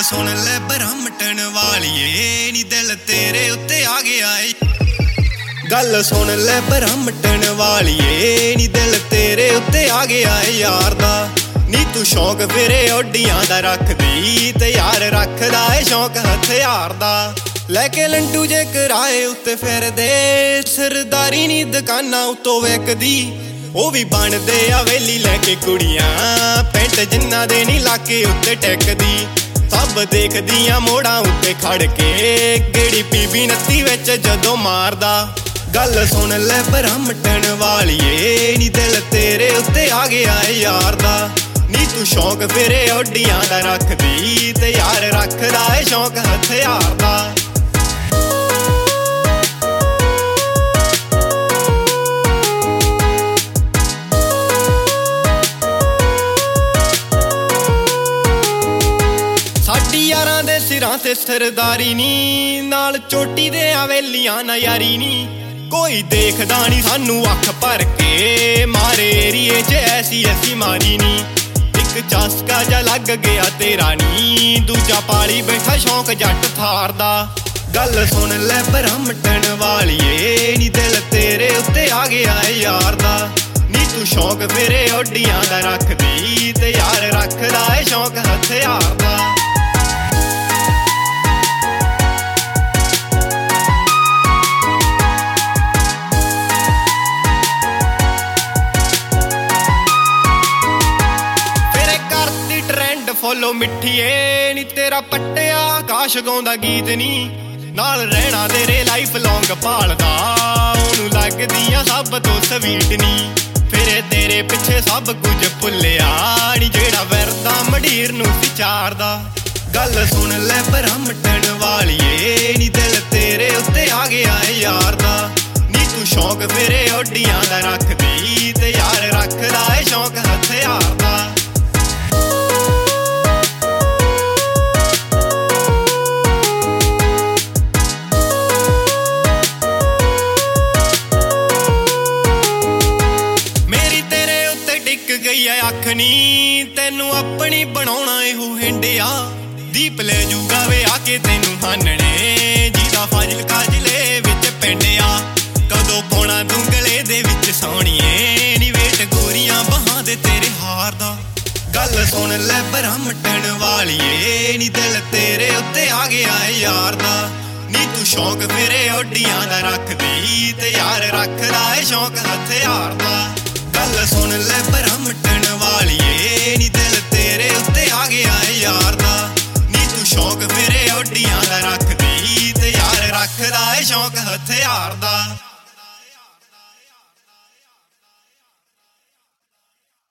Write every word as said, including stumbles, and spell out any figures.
गल सुन ले ब्रह्मटन वालिए नी दिल तेरे उत्ते आ गया है। गल सुन ले ब्रह्मटन वालिए नी दिल तेरे उत्ते आ गया है यार दा। नी तू शौक फिरे ओडियां दा रखदी ते यार रखदा है शौक हथियार दा। लैके लंटू जे किराए उत्ते फिरदे सरदारी नी दुकानां उत्तों विकदी। ਉਹ ਵੀ ਬਣਦੇ ਆ ਵੇਲੀ ਲੈ ਕੇ ਕੁੜੀਆਂ ਪੈਂਟ ਜਿੰਨਾ ਦੇ ਨੀ ਲਾਕੇ ਉੱਤੇ ਟਿਕਦੀ। ਸਭ ਦੇਖਦੀਆਂ ਮੋੜਾਂ ਉੱਤੇ ਖੜ ਕੇ ਗੇੜੀ ਪੀਬੀ ਨੱਤੀ ਵਿੱਚ ਜਦੋਂ ਮਾਰਦਾ। ਗੱਲ ਸੁਣ ਲੈ ਬ੍ਰਹਮਟਨ ਵਾਲੀਏ ਨੀ ਦਿਲ ਤੇਰੇ ਉੱਤੇ ਆ ਗਿਆ ਏ ਯਾਰ ਦਾ। ਨੀ ਤੂੰ ਸ਼ੌਕ ਫਿਰੇ ਓਡੀਆਂ ਦਾ ਰੱਖਦੀ ਤੇ ਯਾਰ ਰੱਖਦਾ ਏ ਸ਼ੌਕ ਹਥਿਆਰ ਦਾ। यारां दे सिरां ते सरदारी नी नाल चोटी दे हवेलियां ना यारी नी। कोई देखदा नी सानू अख भर के मारे एरिए च ऐसी ऐसी मारी नी। इक चस्का जा लग गया तेरा नी दूजा पाली बैठा शौक जट थार दा। गल सुन ले ब्रह्मटन वालिए नी दिल तेरे उत्ते आ गया है यार दा। नी तू शौक फिरे ओडियां दा रखदी ते यार रखदा है शौक हथियार दा। फॉलो मिठिए नी तेरा पट्टिया आकाश गाउंदा गीत नी नाल रहना तेरे लाइफ लॉन्ग भालदा। ओनू लगदियां सब तो स्वीट नी फिरे तेरे पिछे सब कुछ भुलिया नी जेड़ा वरदा मडीर नू सिचारदा। गल सुन ले ब्रह्मटन वालिए नी दिल तेरे उत्ते आ गया है यार दा। नी तू शौक फिरे ओडियां दा रखदी ते यार रखदा है शौक हथियार दा। अख नी तेनू अपनी बनाउणा इहो हिंडिया। दीप ले जूगा वे आके तेनू हानने जीदा फाजिलका जिले विच पिंडिया। कदों पाउणा दुंगले दे विच सोहणीए नी वेट गोरियां बहां दे तेरे हार दा। गल सुन ले ब्रह्मटन वालिए नी दिल तेरे उत्ते आ गया है यार दा। नी तू शौक फिरे ओडियां दा रखदी ते यार रखदा है शौक हथियार दा। गल सुन ले ब्रह्मटन वालिए नी दिल तेरे उत्ते आ गया है यार दा। नी तू शौक फिरे ओडियां दा रखदी ते यार रखदा है शौक हथियार दा।